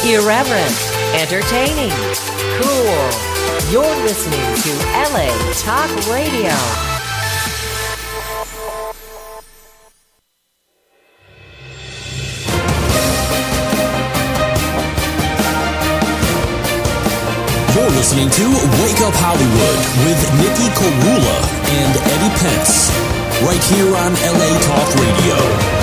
Irreverent, entertaining, cool. You're listening to LA Talk Radio. You're listening to Wake Up Hollywood with Nikki Korula and Eddie Pence, right here on LA Talk Radio.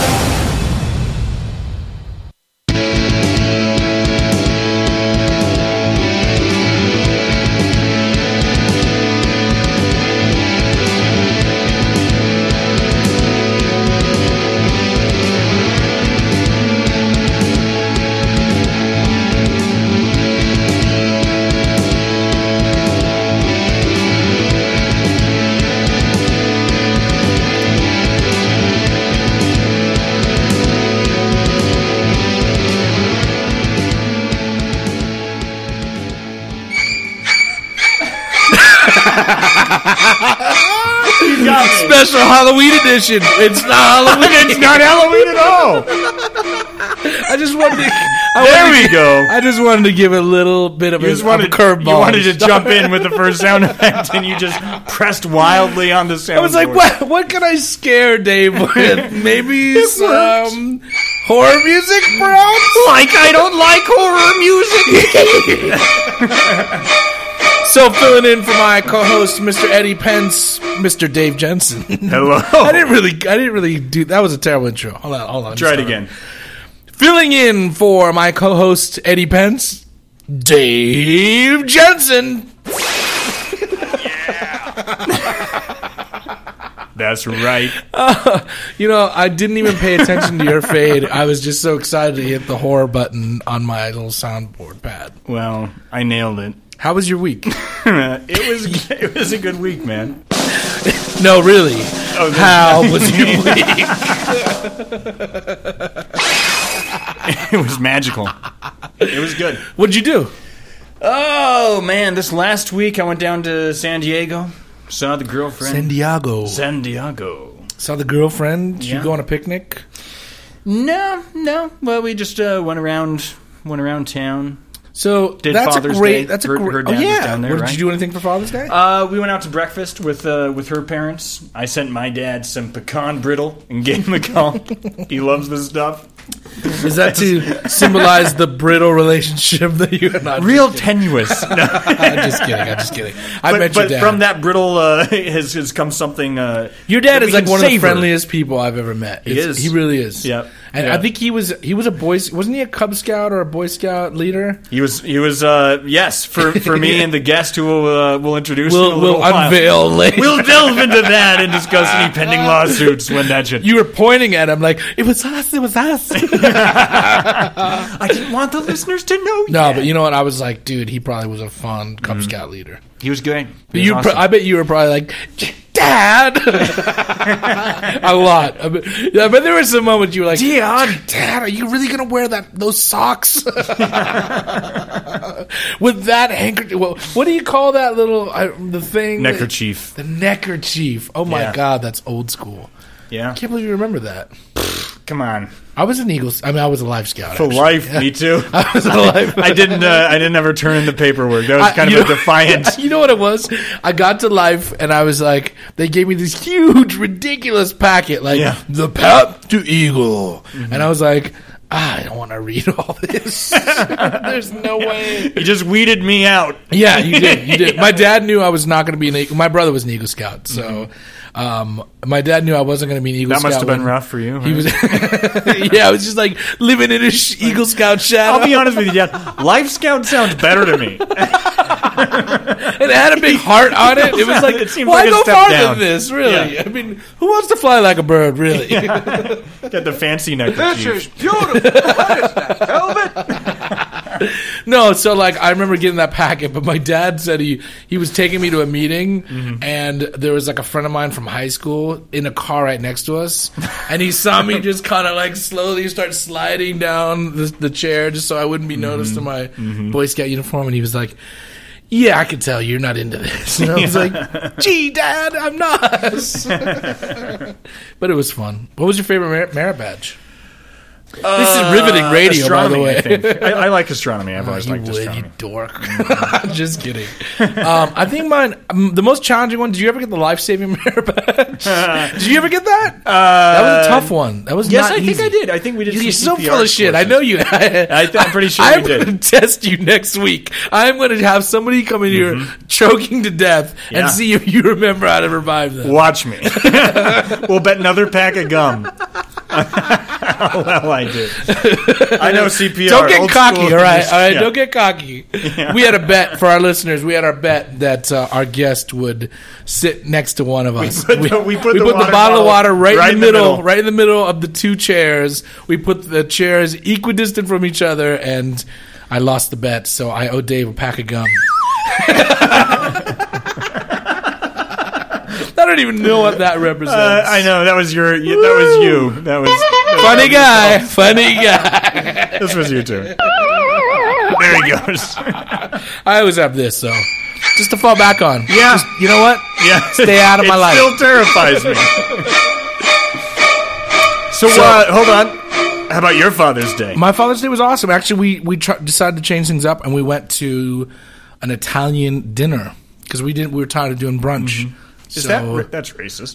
Special Halloween edition. It's not Halloween. It's not Halloween at all. I just wanted to. I just wanted to give a little bit of a curveball. You wanted to jump in with the first sound effect, and you just pressed wildly on the sound. I was like, what can I scare Dave with? Maybe some horror music, perhaps? Like I don't like horror music. So filling in for my co-host, Mr. Eddie Pence, Mr. Dave Jensen. Hello. I didn't really do that. Was a terrible intro. Hold on. Try it again. Filling in for my co-host, Eddie Pence, Dave Jensen. That's right. I didn't even pay attention to your fade. I was just so excited to hit the horror button on my little soundboard pad. Well, I nailed it. How was your week? It was a good week, man. No, really. How was your week? It was magical. It was good. What'd you do? Oh, man. This last week I went down to San Diego. Saw the girlfriend. San Diego. Saw the girlfriend? Did you go on a picnic? No. Well, we just went around town. So that's Father's a great. Day. That's a her, great. her dad was down there, Did you do anything for Father's Day? We went out to breakfast with her parents. I sent my dad some pecan brittle and gave him a call. He loves this stuff. Is that to symbolize the brittle relationship that you and I? Real tenuous. No. I'm just kidding. I met your dad. But from that brittle has come something. Your dad is like one of the friendliest people I've ever met. He is. He really is. Yep. And I think he was a Boy. Wasn't he a Cub Scout or a Boy Scout leader? He was. Yes, for me and the guest who we'll introduce. We'll unveil later. We'll delve into that and discuss any pending lawsuits when that shit. You were pointing at him like it was us. I didn't want the listeners to know. No, but you know what? I was like, dude, he probably was a fun Cub Scout leader. He was great. I bet you were probably like, Dad, a lot. I bet there were some moments you were like, Dad, are you really gonna wear those socks with that handkerchief? Well, what do you call that little the thing? Neckerchief. The neckerchief. Oh my God, that's old school. Yeah, I can't believe you remember that. Come on. I was an Eagle. I was a Life Scout for life. Me too. I was a Life. I didn't ever turn in the paperwork. That was kind of a defiant. You know what it was? I got to Life and I was like, they gave me this huge, ridiculous packet, like the path to Eagle, and I was like, I don't want to read all this. There's no way. You just weeded me out. Yeah, you did. You did. My dad knew I was not going to be an Eagle. My brother was an Eagle Scout, so. My dad knew I wasn't going to be an Eagle Scout. That must have been rough for you. Right? He was, I was just like living in a Eagle Scout shadow. I'll be honest with you, Dad. Life Scout sounds better to me. It had a big heart on it. It was like, why go farther than this? Really? Yeah. I mean, who wants to fly like a bird? Really? Yeah. Got the fancy neckerchief. This is beautiful. What is that, velvet? No, so like I remember getting that packet, but my dad said he was taking me to a meeting, and there was like a friend of mine from high school in a car right next to us, and he saw me just kind of like slowly start sliding down the chair just so I wouldn't be noticed in my Boy Scout uniform, and he was like, yeah, I can tell you're not into this. And I was like, gee, Dad, I'm not. But it was fun. What was your favorite merit badge? This is riveting radio, by the astronomy, way. I think. I like astronomy. I've always You liked would, astronomy. you dork. Just kidding. I think the most challenging one, did you ever get the life-saving mirror badge? Did you ever get that? That was a tough one. That was Yes, not I think easy. I did. I think we did. You're some so CPR full of shit. I courses. know you. I'm pretty sure I'm we did. going to test you next week. I'm going to have somebody come in here choking to death Yeah. and see if you remember how to revive them. Watch me. We'll bet another pack of gum. Well, I did. I know CPR. Don't get old cocky, school. all right? All right, Yeah. don't get cocky. We had a bet for our listeners. We had our bet that our guest would sit next to one of us. We put the water bottle of water right in the middle, middle. right in the middle of the two chairs. We put the chairs equidistant from each other, and I lost the bet, so I owe Dave a pack of gum. I don't even know what that represents. I know that was your. That was you. That was Funny guy. Funny guy. This was you too. There he goes. I always have this, so just to fall back on. Yeah. Just, you know what? Yeah, Stay out of my life. Still terrifies me. So hold on. How about your Father's Day? My Father's Day was awesome. Actually, we decided to change things up, and we went to an Italian dinner because we were tired of doing brunch. Mm-hmm. Is that's racist?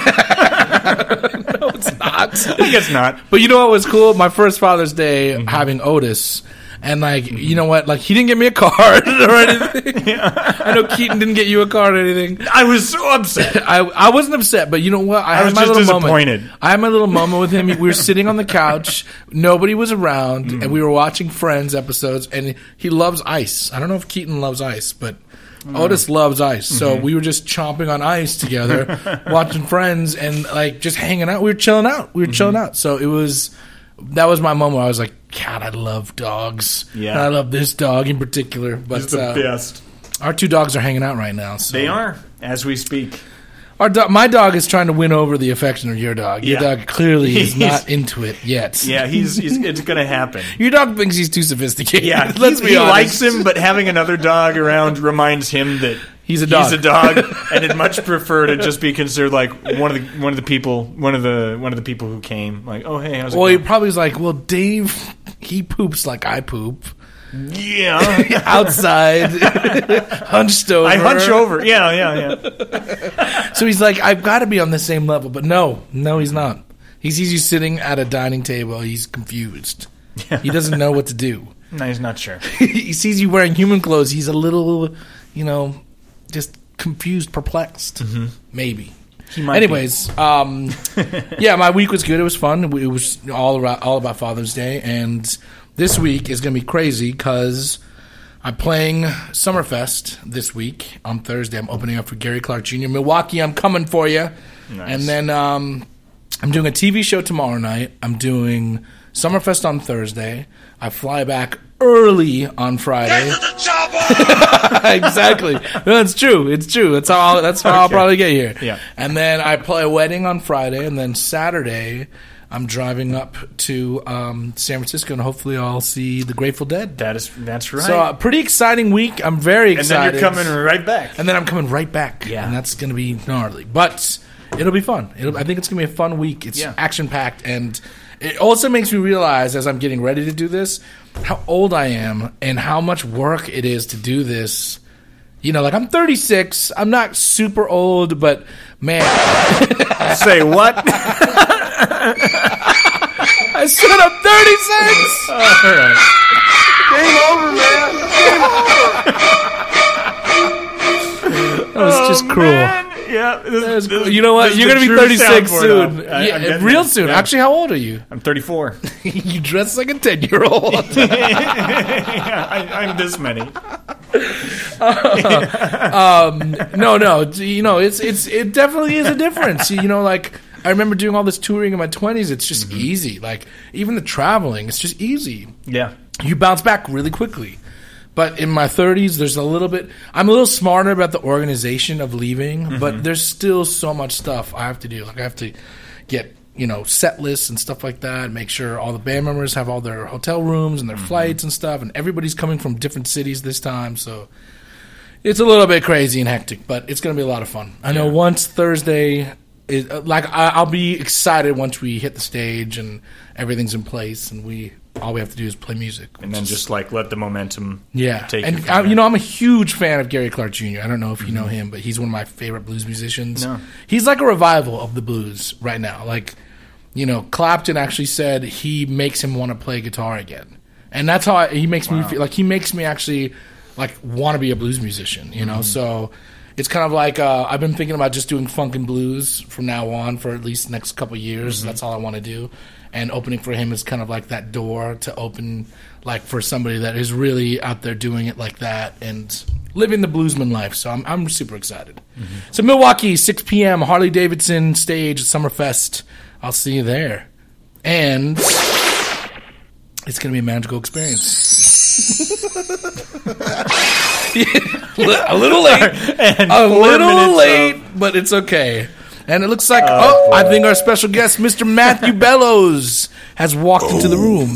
No, it's not. I guess not. But you know what was cool? My first Father's Day having Otis. And, you know what? He didn't get me a card or anything. I know Keaton didn't get you a card or anything. I was so upset. I wasn't upset, but you know what? I was had my just little disappointed. moment. I had my little moment with him. We were sitting on the couch. Nobody was around. And we were watching Friends episodes. And he loves ice. I don't know if Keaton loves ice, but Otis loves ice. So we were just chomping on ice together, watching Friends, and, just hanging out. We were chilling out. So that was my moment where I was like, God, I love dogs. Yeah. And I love this dog in particular. But He's the best. our two dogs are hanging out right now. So. They are, as we speak. My dog is trying to win over the affection of your dog. Your Yeah. dog clearly is not into it yet. Yeah, it's going to happen. Your dog thinks he's too sophisticated. Yeah, Let's be he honest. likes him, but having another dog around reminds him that He's a dog. He's a dog, and he'd much prefer to just be considered like one of the people who came. Like, oh hey, how's it Well, he going? probably was like, well, Dave, he poops like I poop. Yeah, Outside, hunched over. I hunch over. Yeah. So he's like, I've got to be on the same level. But no, he's not. He sees you sitting at a dining table. He's confused. He doesn't know what to do. No, he's not sure. He sees you wearing human clothes. He's a little, just confused, perplexed. Maybe. He might Anyways, yeah, my week was good. It was fun. It was all about Father's Day. And this week is going to be crazy because I'm playing Summerfest this week on Thursday. I'm opening up for Gary Clark Jr. Milwaukee, I'm coming for you. Nice. And then I'm doing a TV show tomorrow night. I'm doing Summerfest on Thursday. I fly back early on Friday. Exactly. No, it's true. It's true. That's how I'll probably get here. Yeah. And then I play a wedding on Friday, and then Saturday I'm driving up to San Francisco, and hopefully I'll see the Grateful Dead. That's right. So a pretty exciting week. I'm very and excited. then you're coming right back. And then I'm coming right back. Yeah. And that's going to be gnarly. But it'll be fun. I think it's going to be a fun week. It's action-packed. And it also makes me realize, as I'm getting ready to do this, how old I am and how much work it is to do this. I'm 36. I'm not super old, but, man. Say what? I said I'm 36. All right. Game over, man. That was just cruel. Man. Yeah. That was cool. You know what? this You're is going to the be true 36 soundboard soon. off. I'm getting Real it. soon. Yeah. Actually, how old are you? I'm 34. You dress like a 10-year-old. I'm this many. No. It definitely is a difference. I remember doing all this touring in my 20s. It's just easy. Even the traveling, it's just easy. Yeah. You bounce back really quickly. But in my 30s, there's a little bit. I'm a little smarter about the organization of leaving, but there's still so much stuff I have to do. I have to get set lists and stuff like that. Make sure all the band members have all their hotel rooms and their flights and stuff. And everybody's coming from different cities this time, so it's a little bit crazy and hectic. But it's going to be a lot of fun. I know once Thursday I'll be excited once we hit the stage and everything's in place, and all we have to do is play music, and then just like let the momentum. And take you from I'm a huge fan of Gary Clark Jr. I don't know if you know him, but he's one of my favorite blues musicians. No. He's like a revival of the blues right now. Like, Clapton actually said he makes him want to play guitar again, and that's how he makes me feel. Like, he makes me actually like want to be a blues musician. So it's kind of like I've been thinking about just doing funk and blues from now on for at least the next couple of years. That's all I want to do. And opening for him is kind of like that door to open, like for somebody that is really out there doing it like that and living the bluesman life. So I'm super excited. So Milwaukee, 6 p.m., Harley Davidson stage at Summerfest. I'll see you there. And it's going to be a magical experience. A little late. But it's okay. And it looks like, I think our special guest, Mr. Matthew Bellows, has walked into the room.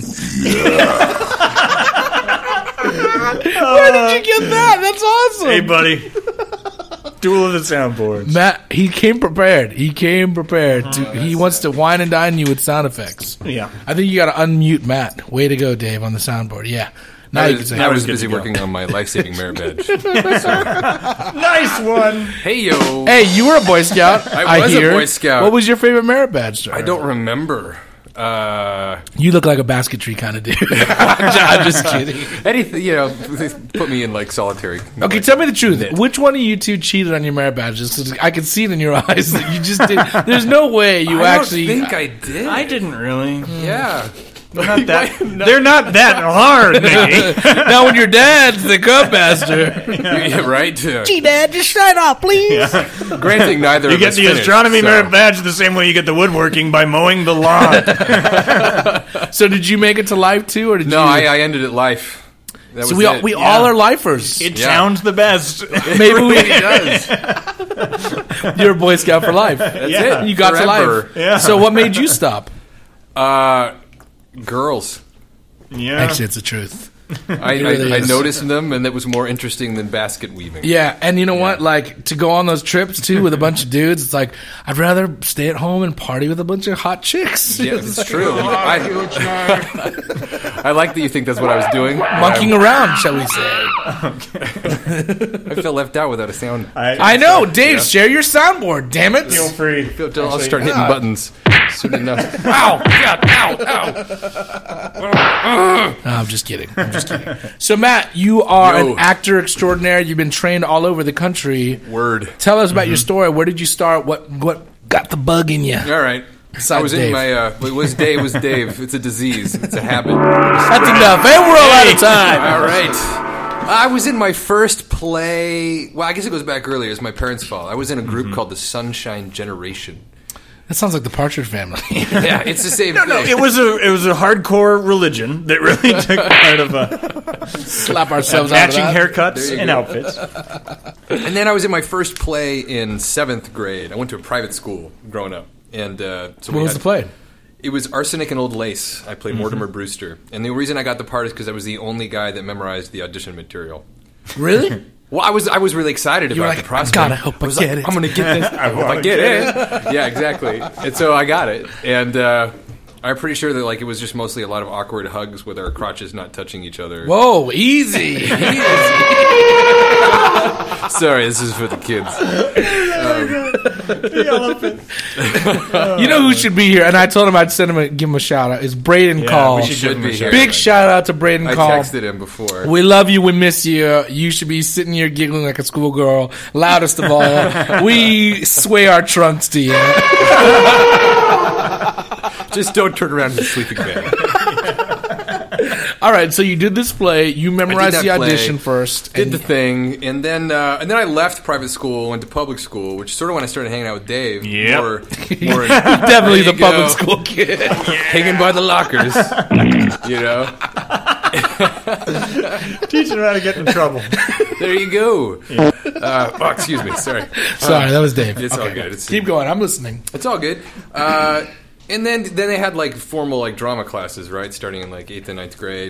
Where did you get that? That's awesome. Hey, buddy. Duel of the soundboards. Matt, he came prepared. He wants to wine and dine you with sound effects. Yeah. I think you got to unmute Matt. Way to go, Dave, on the soundboard. Yeah. I was busy working on my life-saving merit badge. Nice one. Hey, yo. Hey, you were a Boy Scout. I was hear. a Boy Scout. What was your favorite merit badge, sir? I don't remember. You look like a basketry kind of dude. I'm just kidding. Anything, put me in like solitary. Okay, tell me the truth. Which one of you two cheated on your merit badges? 'Cause I can see it in your eyes that you just did. There's no way you I actually. don't think I did. I didn't really. Yeah. They're not that hard, Nicky. Now when your dad's the cub master. Yeah, right. Gee, Dad, just shut up, please. Granting neither You of get us the finished, astronomy so. merit badge the same way you get the woodworking by mowing the lawn. So did you make it to life too, or did No, you? I ended at life. That So was we it. all are lifers. It sounds the best. Maybe we. It does. You're a Boy Scout for life. That's Yeah. it. You got Forever. to life. Yeah. So what made you stop? Girls. Yeah. Actually, it's the truth. I really is. noticed them, and that was more interesting than basket weaving. Yeah, and you know what? Like, to go on those trips, too, with a bunch of dudes, it's like, I'd rather stay at home and party with a bunch of hot chicks. Yeah, it's true. I like that you think that's what I was doing. Monkeying around, shall we say. I feel left out without a sound. I know. Dave, share your soundboard, damn it. Feel free. I'll start hitting buttons soon enough. Ow, God, ow, ow. No, I'm just kidding. So, Matt, you are Yo. an actor extraordinaire. You've been trained all over the country. Word. Tell us about your story. Where did you start? What got the bug in you? All right. Besides I was Dave. in my. It was Dave. It's a disease. It's a habit. That's enough. Hey, we're all out of time. All right. I was in my first play. Well, I guess it goes back earlier. It's my parents' fault. I was in a group called the Sunshine Generation. That sounds like the Partridge Family. Yeah, it's the same thing. No, it was a hardcore religion that really took part of Slap ourselves out of matching that. haircuts and go. outfits. And then I was in my first play in 7th grade. I went to a private school growing up. And so What was the play? It was Arsenic and Old Lace. I played Mortimer Brewster. And the reason I got the part is because I was the only guy that memorized the audition material. Really? Well, I was really excited You were about like, the prospect. I hope I was get like, it. I'm going to get this. I hope I get it. Yeah, exactly. And so I got it. And I'm pretty sure that like it was just mostly a lot of awkward hugs with our crotches not touching each other. Whoa, easy. Sorry, this is for the kids. The elephant. You know who should be here? And I told him I'd give him a shout out. Is Braden Call. we Should give him a be shout here. Big shout out to Braden I Call. texted him before. We love you. We miss you. You should be sitting here giggling like a schoolgirl. Loudest of all. We sway our trunks to you. Just don't turn around in the sleeping bag. All right, so you did this play. You memorized I the did that play, audition first. Did the thing, and then I left private school, went to public school, which is sort of when I started hanging out with Dave. Yep. More Definitely There the you public go. school kid. hanging by the lockers. You know, Teaching him how to get in trouble. there you go. Excuse me, sorry. Sorry, that was Dave. It's all good. It's Keep going. I'm listening. It's all good. And then they had like formal like drama classes, right? Starting in like 8th and 9th grade.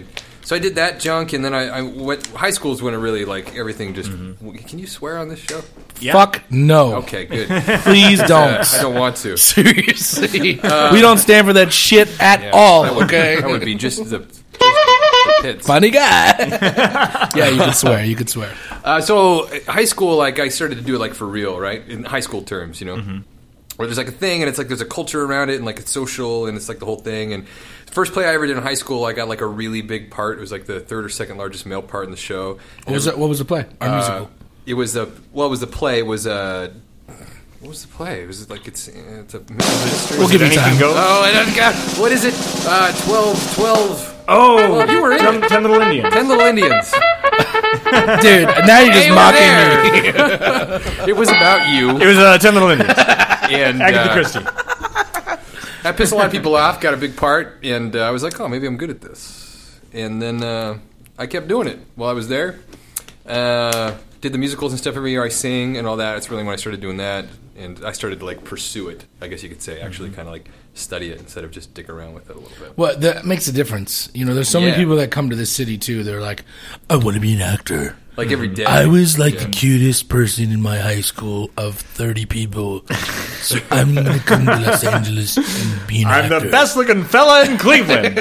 So I did that junk, and then I went. High school is when it really like everything just. Can you swear on this show? Yeah. Fuck no. Okay, good. Please don't. I don't want to. Seriously. We don't stand for that shit at all, That would, okay? that would be just the pits. Funny guy. Yeah, you could swear. You could swear. So high school, like I started to do it like for real, right? In high school terms, you know, where there's like a thing, and it's like there's a culture around it, and like it's social, and it's like the whole thing. And the first play I ever did in high school, I got like a really big part. It was like the third or second largest male part in the show. What was the play? Our musical. It was the play? It was what was the play? It was like it's a mystery. We'll give you Anything time. goes? Oh, I don't got what is it? 12. Oh, Well, you were in it. 10 Little Indians. 10 Little Indians. Dude, now you're just Hey, we're mocking there. me. It was about you. It was 10 Little Indians. And Agatha Christie. I pissed a lot of people off, got a big part, and I was like, oh, maybe I'm good at this. And then I kept doing it while I was there. Did the musicals and stuff every year. I sing and all that. It's really when I started doing that. And I started to, like, pursue it, I guess you could say. Actually kind of, like, study it instead of just dick around with it a little bit. Well, that makes a difference. You know, there's so many Yeah. people that come to this city, too. They're like, I want to be an actor. Like, every day. I was like the cutest person in my high school of 30 people. So I'm going to come to Los Angeles and be an I'm actor. the best looking fella in Cleveland.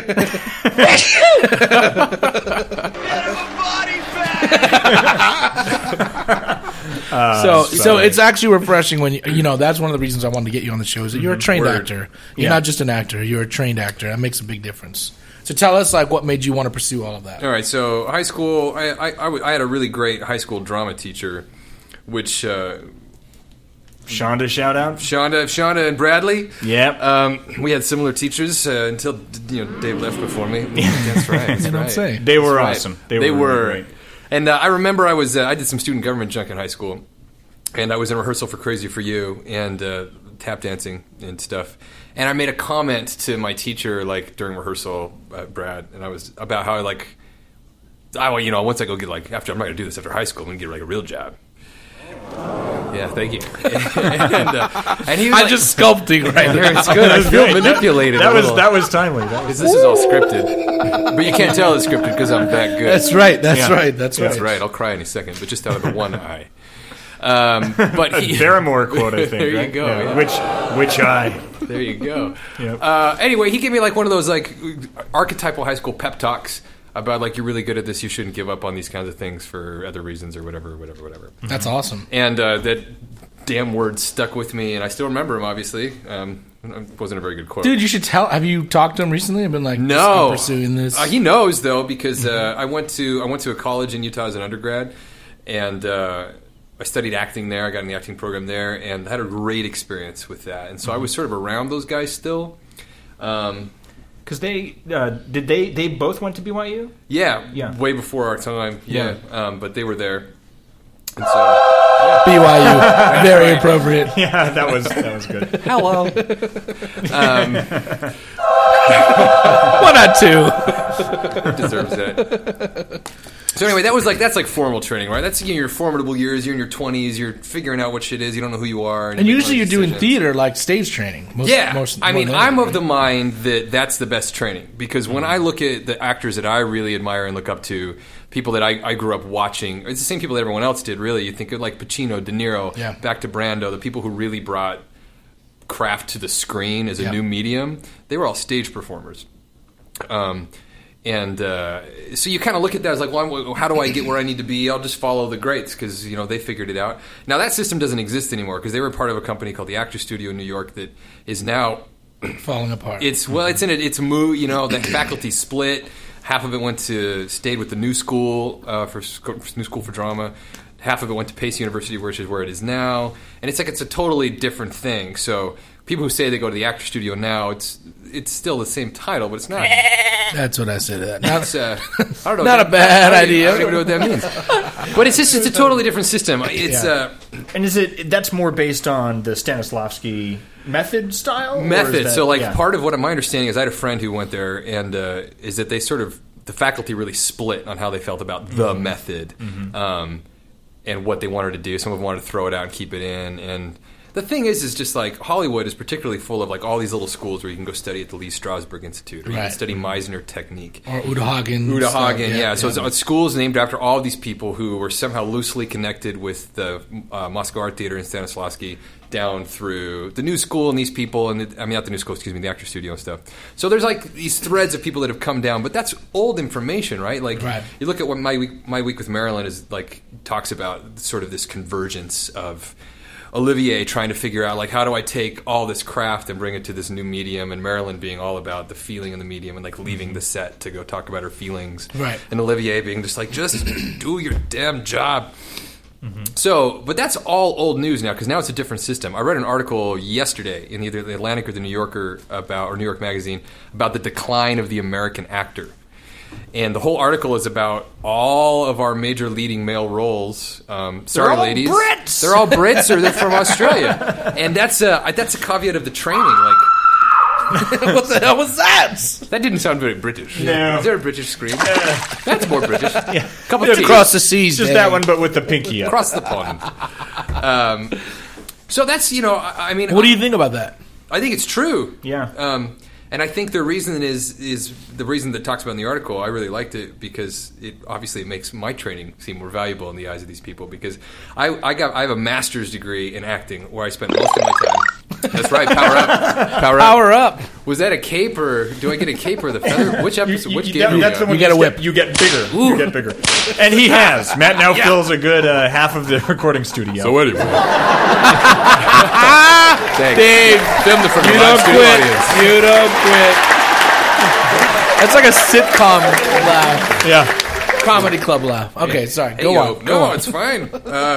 So it's actually refreshing when you know that's one of the reasons I wanted to get you on the show is that you're a trained Word. actor. You're Yeah. not just an actor. You're a trained actor. That makes a big difference. So tell us like what made you want to pursue all of that. All right, so high school, I had a really great high school drama teacher, which Shonda, shout out. Shonda and Bradley. Yep. We had similar teachers until Dave left before me. That's right. That's You don't right. say. They were That's right. awesome. They were were. really great. And I remember I did some student government junk in high school, and I was in rehearsal for Crazy for You and tap dancing and stuff. And I made a comment to my teacher like during rehearsal, Brad, and I was about how once I go get after I'm not gonna do this after high school, I'm gonna get like a real job. Yeah, thank you. and he was I'm just sculpting right there. it's good. I feel manipulated. That a was little. timely. Because this is all scripted. But you can't tell it's scripted because I'm that good. That's right. That's Yeah. right. That's right. That's right. I'll cry any second, but just out of the one eye. But A Barrymore quote, I think. There you right? go, yeah. Which eye? there you go. Yep. Anyway, he gave me like one of those like archetypal high school pep talks about like you're really good at this. You shouldn't give up on these kinds of things for other reasons or whatever. That's awesome. And that damn word stuck with me, and I still remember him. Obviously, it wasn't a very good quote. Dude, you should tell. Have you talked to him recently? I've been like, No, I'm pursuing this. He knows though because I went to a college in Utah as an undergrad, and I studied acting there. I got in the acting program there, and had a great experience with that. And so I was sort of around those guys still. Because they both went to BYU? Yeah, way before our time. Yeah, but they were there, and so BYU. Very appropriate. Yeah, that was good. hello. 1 out 2. Deserves that. So anyway, that's like formal training, right? That's your formidable years. You're in your 20s. You're figuring out what shit is. You don't know who you are. And usually you're doing theater like stage training. I'm of the mind that that's the best training because when I look at the actors that I really admire and look up to, people that I grew up watching, it's the same people that everyone else did, really. You think of like Pacino, De Niro, back to Brando, the people who really brought craft to the screen as a new medium, they were all stage performers. So you kind of look at that as like, well, how do I get where I need to be? I'll just follow the greats because they figured it out. Now that system doesn't exist anymore because they were part of a company called the Actors Studio in New York that is now falling apart. It's the faculty split. Half of it stayed with the New School New School for Drama. Half of it went to Pace University, which is where it is now. And it's a totally different thing. So people who say they go to the Actors Studio now, it's still the same title, but it's not. That's what I said to that. I don't know. Not a bad idea. I don't even know what that means. But it's a totally different system. It's And that's more based on the Stanislavski method style? Method. So part of what my understanding is I had a friend who went there and is that they the faculty really split on how they felt about the method and what they wanted to do. Some of them wanted to throw it out and keep it in, and the thing is just like Hollywood is particularly full of like all these little schools where you can go study at the Lee Strasberg Institute, or you can study Meisner technique, or Uta Hagen. So it's schools named after all of these people who were somehow loosely connected with the Moscow Art Theater and Stanislavski down through the New School and these people, and not the New School, excuse me, the Actor Studio and stuff. So there's like these threads of people that have come down, but that's old information, right? Like you look at what My Week with Marilyn is like, talks about sort of this convergence of Olivier trying to figure out like, how do I take all this craft and bring it to this new medium, and Marilyn being all about the feeling in the medium and like leaving the set to go talk about her feelings, and Olivier being just like, just do your damn job. So, but that's all old news now, because now it's a different system. I read an article yesterday in either the Atlantic or the New Yorker or New York Magazine about the decline of the American actor. And the whole article is about all of our major leading male roles. Sorry, ladies, Brits! They're all Brits, or they're from Australia. And that's a caveat of the training. Like, what the hell was that? that didn't sound very British. No. Is there a British scream? That's more British. Couple of across the seas. Just that one, but with the pinky up. Across the pond. So that's, I mean... What do you think about that? I think it's true. Yeah. And I think the reason is the reason that talks about in the article. I really liked it because it obviously makes my training seem more valuable in the eyes of these people, because I have a master's degree in acting where I spent most of my time. That's right. Power up. Was that a cape, or do I get a cape or the feather? Which episode? Which game? That's the one you get a whip. You get bigger. Ooh. You get bigger. And he has. Matt now fills a good half of the recording studio. So anyway. Dave, filmed it from you don't quit. You don't quit. That's like a sitcom laugh. Yeah. Comedy club laugh. Okay, sorry. Go on. No, it's fine.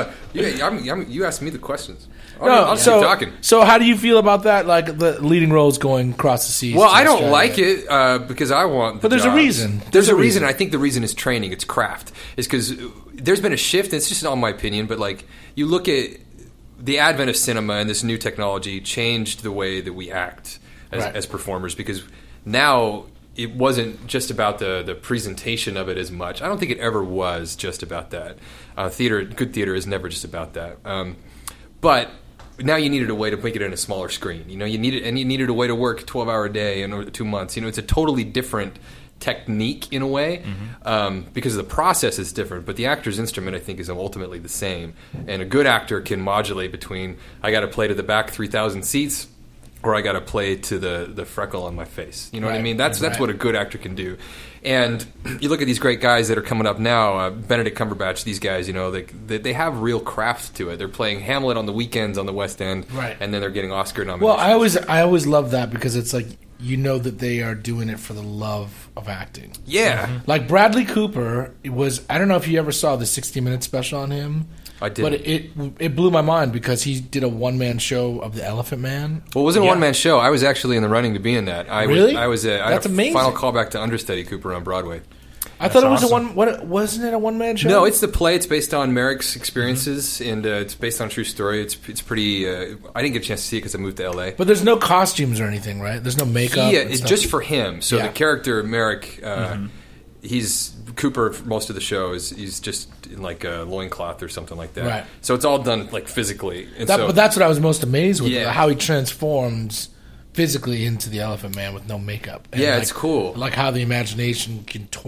You asked me the questions. I'll keep talking. So how do you feel about that? Like the leading roles going across the seas? Well, I don't like it because I want. But there's a reason. There's a reason. I think the reason is training. It's craft. It's because there's been a shift. It's just all my opinion, but like you look at the advent of cinema and this new technology changed the way that we act as performers, because now it wasn't just about the presentation of it as much. I don't think it ever was just about that. Good theater is never just about that. But now you needed a way to make it in a smaller screen. You needed a way to work 12-hour a day in 2 months. It's a totally different technique in a way, because the process is different, but the actor's instrument, I think, is ultimately the same. And a good actor can modulate between, I got to play to the back 3,000 seats, or I got to play to the freckle on my face. You know what I mean? That's what a good actor can do. And you look at these great guys that are coming up now, Benedict Cumberbatch, these guys, they have real craft to it. They're playing Hamlet on the weekends on the West End, and then they're getting Oscar nominations. Well, I always love that, because it's like, that they are doing it for the love of acting. Yeah. Mm-hmm. Like Bradley Cooper I don't know if you ever saw the 60-minute special on him. I did. But it blew my mind, because he did a one-man show of The Elephant Man. Well, it wasn't a one-man show. I was actually in the running to be in that. Really? That's amazing. Final callback to Understudy Cooper on Broadway. I thought it was wasn't it a one-man show? No, it's the play. It's based on Merrick's experiences, and it's based on a true story. It's pretty... I didn't get a chance to see it because I moved to L.A. But there's no costumes or anything, right? There's no makeup? Yeah, it's just for him. So the character, Merrick, he's... Cooper, for most of the show, he's just in like a loincloth or something like that. Right. So it's all done like physically. But that's what I was most amazed with, how he transforms physically into the Elephant Man with no makeup. And it's cool. Like how the imagination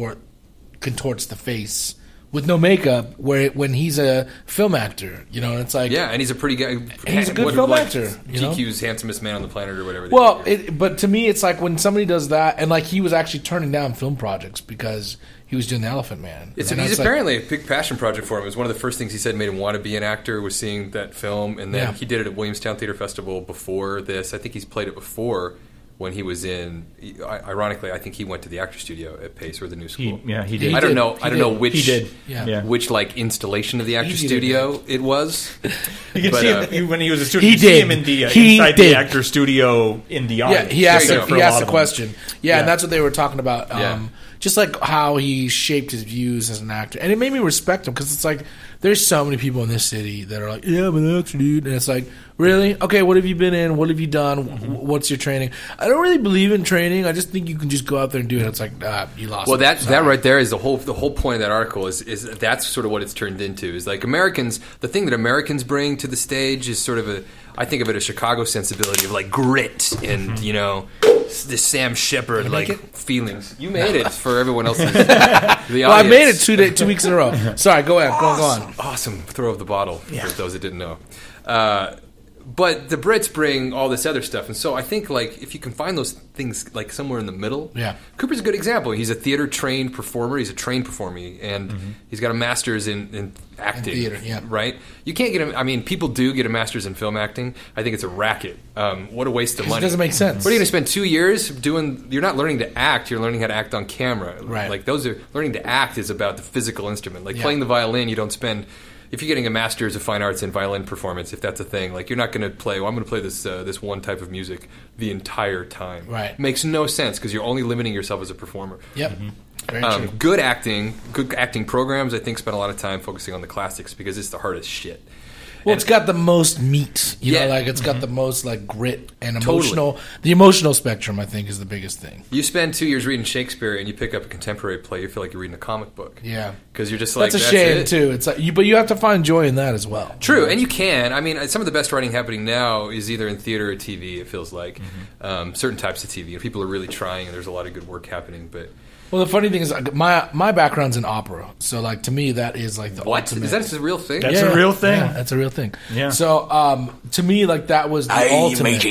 contorts the face with no makeup, when he's a film actor, it's like... Yeah, and he's a pretty guy. He's a good film actor. GQ's handsomest man on the planet or whatever. Well, but to me, it's like when somebody does that, and like he was actually turning down film projects because he was doing The Elephant Man. He's apparently a big passion project for him. It was one of the first things he said made him want to be an actor, was seeing that film, and then he did it at Williamstown Theater Festival before this. I think he's played it before when he was in... Ironically, I think he went to the Actor Studio at Pace or the New School. He did. I don't know which... He did. Which like installation of the Actor Studio it was. You can see him when he was a student. He see did. him in the inside the Actor Studio in the audience. Yeah, he asked a question. Yeah, and that's what they were talking about. Just like how he shaped his views as an actor. And it made me respect him, because it's like there's so many people in this city that are like, yeah, I'm an actor, dude. And it's like, really? Okay, what have you been in? What have you done? What's your training? I don't really believe in training. I just think you can just go out there and do it. It's like, you lost. Well, it. that right there is the whole point of that article is that's sort of what it's turned into. Is like Americans, the thing that Americans bring to the stage is sort of I think of it a Chicago sensibility of like grit and this Sam Shepard like feelings. You made it for everyone else's. Well, I made it 2 weeks in a row. Sorry, go ahead. Go on. Awesome throw of the bottle for those that didn't know. But the Brits bring all this other stuff, and so I think like if you can find those things like somewhere in the middle, Cooper's a good example. He's a theater trained performer. He's a trained performer, and he's got a master's in acting. In theater, right? You can't get him. I mean, people do get a master's in film acting. I think it's a racket. What a waste of money. It doesn't make sense. What are you going to spend 2 years doing? You're not learning to act. You're learning how to act on camera. Right. Like learning to act is about the physical instrument. Like playing the violin, you don't spend. If you're getting a master's of fine arts in violin performance, if that's a thing, like you're not going to play. Well, I'm going to play this one type of music the entire time. Right, makes no sense because you're only limiting yourself as a performer. Yep, very true. Good acting programs. I think spend a lot of time focusing on the classics because it's the hardest shit. Well, it's got the most meat, you know, like it's got the most like grit and emotional. The emotional spectrum, I think, is the biggest thing. You spend 2 years reading Shakespeare and you pick up a contemporary play, you feel like you're reading a comic book. Yeah, because you're just like that's a shame too. It's like, but you have to find joy in that as well. True, and you can. I mean, some of the best writing happening now is either in theater or TV. It feels like certain types of TV. People are really trying, and there's a lot of good work happening, but. Well, the funny thing is, my background's in opera, so like to me that is like the ultimate. Is that a real thing? That's a real thing. Yeah, that's a real thing. Yeah. So to me, like that was the ultimate.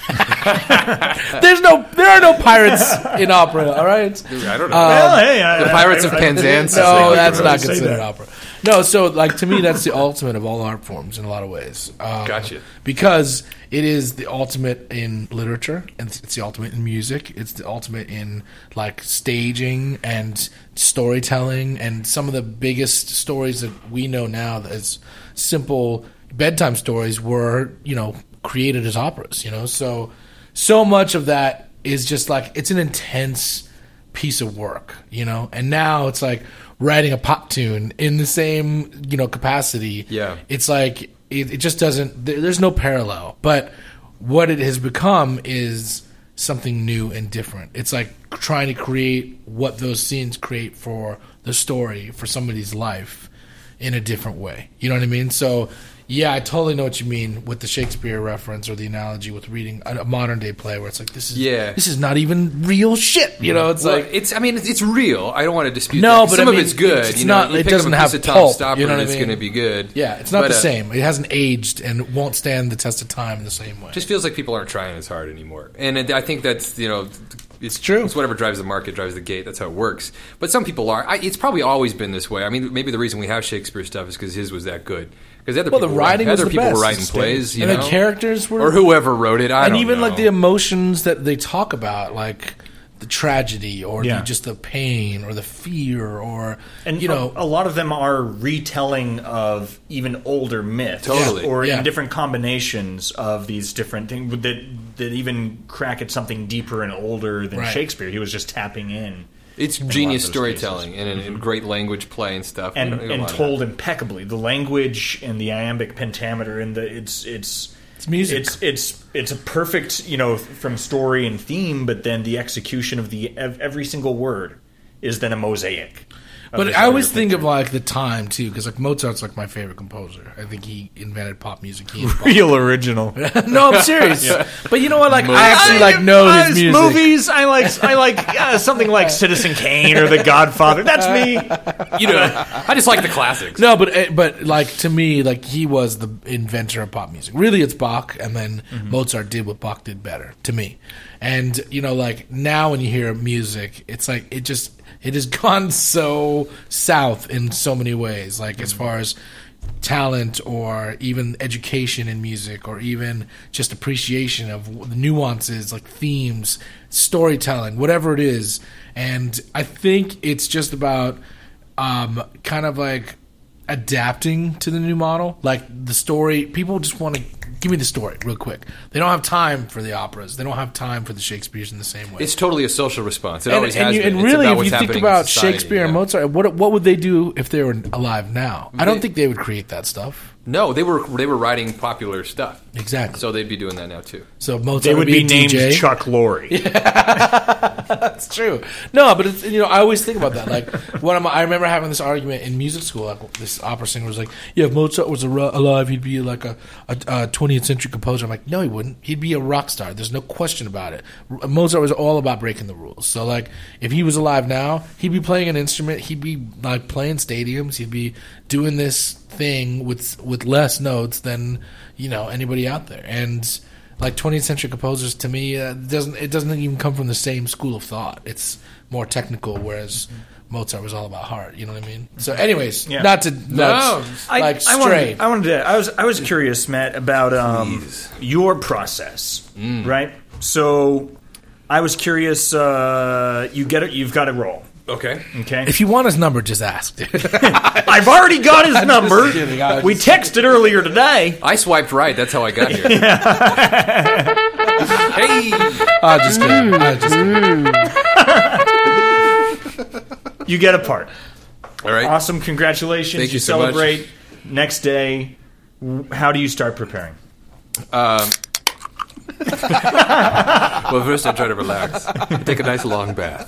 There are no pirates in opera. All right. Dude, I don't know. Well, the Pirates of Penzance. No, that's not considered opera. No, so like to me, that's the ultimate of all art forms in a lot of ways. Gotcha. Because it is the ultimate in literature, and it's the ultimate in music. It's the ultimate in like staging and storytelling, and some of the biggest stories that we know now as simple bedtime stories were, created as operas. So much of that is just like it's an intense piece of work, and now it's like writing a pop tune in the same capacity. Yeah, it's like it just doesn't. There's no parallel. But what it has become is something new and different. It's like trying to create what those scenes create for the story, for somebody's life, in a different way. You know what I mean? So. Yeah, I totally know what you mean with the Shakespeare reference or the analogy with reading a modern day play where it's like this is not even real shit. It's real. I don't want to dispute that. But some of it's good. It's not. It doesn't have pulp. It's going to be good. Yeah, it's not the same. It hasn't aged and won't stand the test of time in the same way. It just feels like people aren't trying as hard anymore, and I think that's it's true. It's whatever drives the market drives the gate. That's how it works. But some people are. It's probably always been this way. I mean, maybe the reason we have Shakespeare stuff is because his was that good. Because other people were writing plays, and the characters were, or whoever wrote it. I don't know. And even like the emotions that they talk about, like the tragedy or just the pain or the fear, or a lot of them are retelling of even older myths, or in different combinations of these different things that even crack at something deeper and older than Shakespeare. He was just tapping in. It's genius storytelling and great language play and stuff, and told impeccably. The language and the iambic pentameter and it's music. It's a perfect from story and theme, but then the execution of every single word is then a mosaic. But I always think of like the time too, because like Mozart's like my favorite composer. I think he invented pop music. Real original. No, I'm serious. Yeah. But you know what? Like I actually know his music. Movies. I like something like Citizen Kane or The Godfather. That's me. I just like the classics. No, but like to me, like he was the inventor of pop music. Really, it's Bach, and then Mozart did what Bach did better to me. And like now when you hear music, it's like it has gone so south in so many ways, like as far as talent or even education in music or even just appreciation of the nuances, like themes, storytelling, whatever it is. And I think it's just about kind of like adapting to the new model. Like the story, people just want to give me the story real quick. They don't have time for the operas. They don't have time for the Shakespeare's in the same way. It's totally a social response. It always has been. And It's really, about if what's you think happening about in society, Shakespeare and Mozart, what would they do if they were alive now? I don't think they would create that stuff. No, they were writing popular stuff. Exactly. So they'd be doing that now too. So Mozart They would be named DJ. Chuck Lorre. That's true. No, but it's, I always think about that. Like I remember having this argument in music school. Like, this opera singer was like, "Yeah, if Mozart was alive, he'd be like a 20th century composer." I'm like, "No, he wouldn't. He'd be a rock star. There's no question about it." Mozart was all about breaking the rules. So like, if he was alive now, he'd be playing an instrument. He'd be like playing stadiums. He'd be doing this thing with less notes than anybody out there. And like 20th century composers, to me, it doesn't even come from the same school of thought. It's more technical, whereas Mozart was all about heart. You know what I mean? So, anyways, Yeah. stray. I was curious, Matt, about your process, right? So, I was curious. You've got a role. Okay. If you want his number, just ask. I've already got his number. We texted earlier today. I swiped right. That's how I got here. Hey. Just kidding. You get a part. All right. Awesome. Congratulations. Thank you so much. Celebrate. Next day, how do you start preparing? Well, first I try to relax. Take a nice long bath.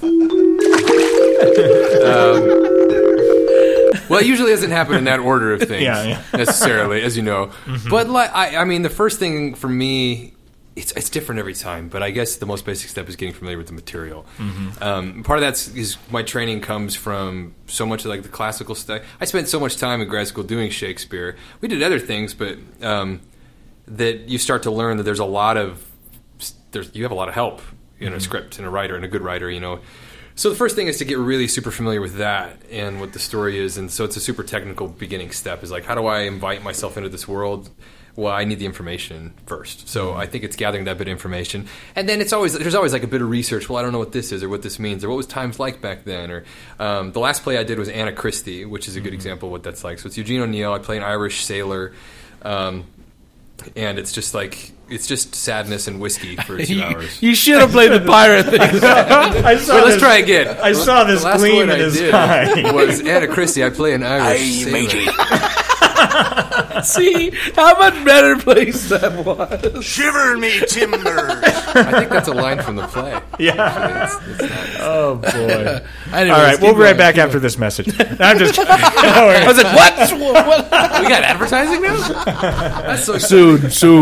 Well, it usually doesn't happen in that order of things necessarily, as you know. Mm-hmm. But I mean, the first thing for me, it's different every time. But I guess the most basic step is getting familiar with the material. Mm-hmm. Part of that is my training comes from so much of like the classical stuff. I spent so much time in grad school doing Shakespeare. We did other things, but that you start to learn that you have a lot of help in a script and a writer and a good writer, So the first thing is to get really super familiar with that and what the story is. And so it's a super technical beginning step is like, how do I invite myself into this world? Well, I need the information first. So I think it's gathering that bit of information. And then there's always like a bit of research. Well, I don't know what this is or what this means or what was times like back then. Or the last play I did was Anna Christie, which is a good example of what that's like. So it's Eugene O'Neill. I play an Irish sailor. And it's just sadness and whiskey for 2 hours. You should have played the pirate thing. Let's try again. I saw this gleam in his eye. Was Anna Christie. I play an Irish sailor. See how much better place that was. Shiver me timbers. I think that's a line from the play. Yeah. Oh boy. Anyways, all right, we'll be right back after this message. I'm just. I was like, what? We got advertising now? That's so Soon.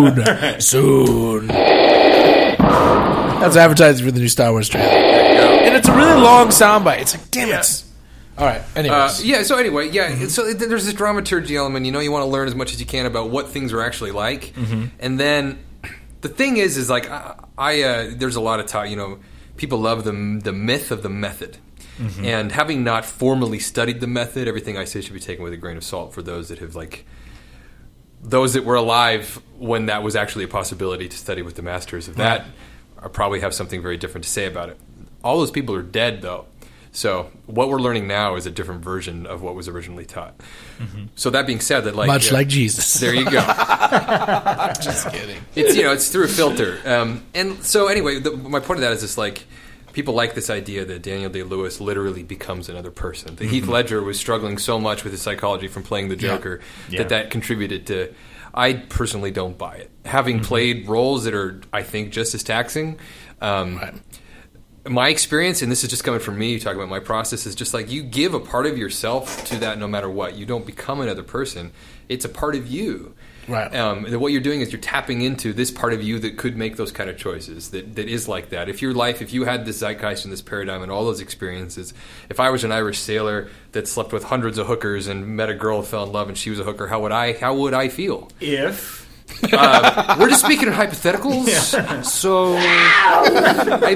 That's advertising for the new Star Wars trailer. And it's a really long soundbite. It's like, damn it. All right. Anyways. So there's this dramaturgy element. You want to learn as much as you can about what things are actually like. Mm-hmm. And then the thing is like, there's a lot of talk, people love the myth of the method. Mm-hmm. And having not formally studied the method, everything I say should be taken with a grain of salt for those that have those that were alive when that was actually a possibility to study with the masters of that probably have something very different to say about it. All those people are dead, though. So what we're learning now is a different version of what was originally taught. Mm-hmm. So that being said, that much like Jesus. There you go. Just kidding. It's it's through a filter. And so anyway, my point of that is just people like this idea that Daniel Day-Lewis literally becomes another person. That Heath Ledger was struggling so much with his psychology from playing the Joker that contributed to. I personally don't buy it. Having played roles that are, I think, just as taxing. My experience, and this is just coming from me, talking about my process, is just like you give a part of yourself to that no matter what. You don't become another person. It's a part of you. Right. What you're doing is you're tapping into this part of you that could make those kind of choices, that is like that. If you had this zeitgeist and this paradigm and all those experiences, if I was an Irish sailor that slept with hundreds of hookers and met a girl who fell in love and she was a hooker, how would I feel? If... we're just speaking in hypotheticals. Yeah. So, I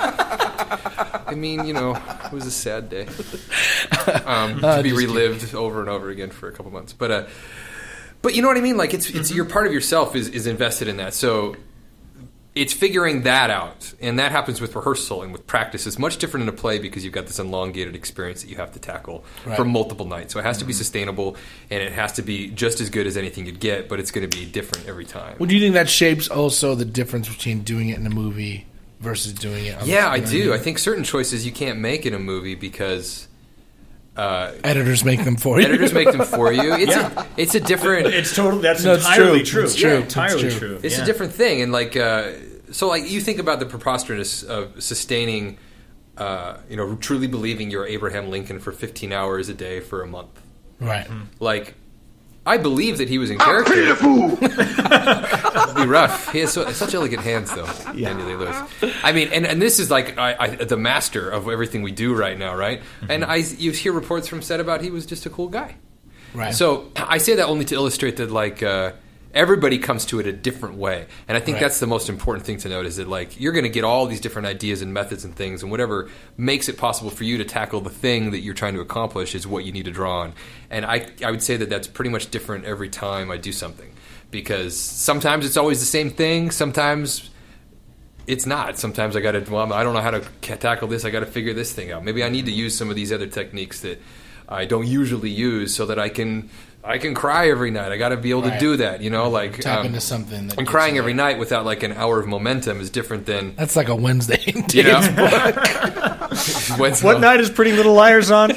mean, it was a sad day to be relived over and over again for a couple months. But you know what I mean? Like it's your part of yourself is invested in that. So it's figuring that out, and that happens with rehearsal and with practice. It's much different in a play because you've got this elongated experience that you have to tackle for multiple nights. So it has to be sustainable, and it has to be just as good as anything you'd get, but it's going to be different every time. Well, do you think that shapes also the difference between doing it in a movie versus doing it on I do. I think certain choices you can't make in a movie because... editors make them for you. Editors make them for you. It's a different... It's totally... That's entirely true. It's true. Entirely true. It's a different thing. And so you think about the preposterousness of sustaining, truly believing you're Abraham Lincoln for 15 hours a day for a month. Right. I believe that he was in character. It'd be rough. He has such elegant hands, though. Daniel Day-Lewis. I mean, and this is the master of everything we do right now, right? Mm-hmm. And you hear reports from set about he was just a cool guy. Right. So I say that only to illustrate that, everybody comes to it a different way. And I think that's the most important thing to note is that, you're going to get all these different ideas and methods and things, and whatever makes it possible for you to tackle the thing that you're trying to accomplish is what you need to draw on. And I would say that that's pretty much different every time I do something. Because sometimes it's always the same thing. Sometimes it's not. Sometimes I don't know how to tackle this. I got to figure this thing out. Maybe I need to use some of these other techniques that I don't usually use so that I can cry every night. I got to be able to do that, tap into something. And crying every night without an hour of momentum is different than... That's like a Wednesday in Dave's book. What night is Pretty Little Liars on?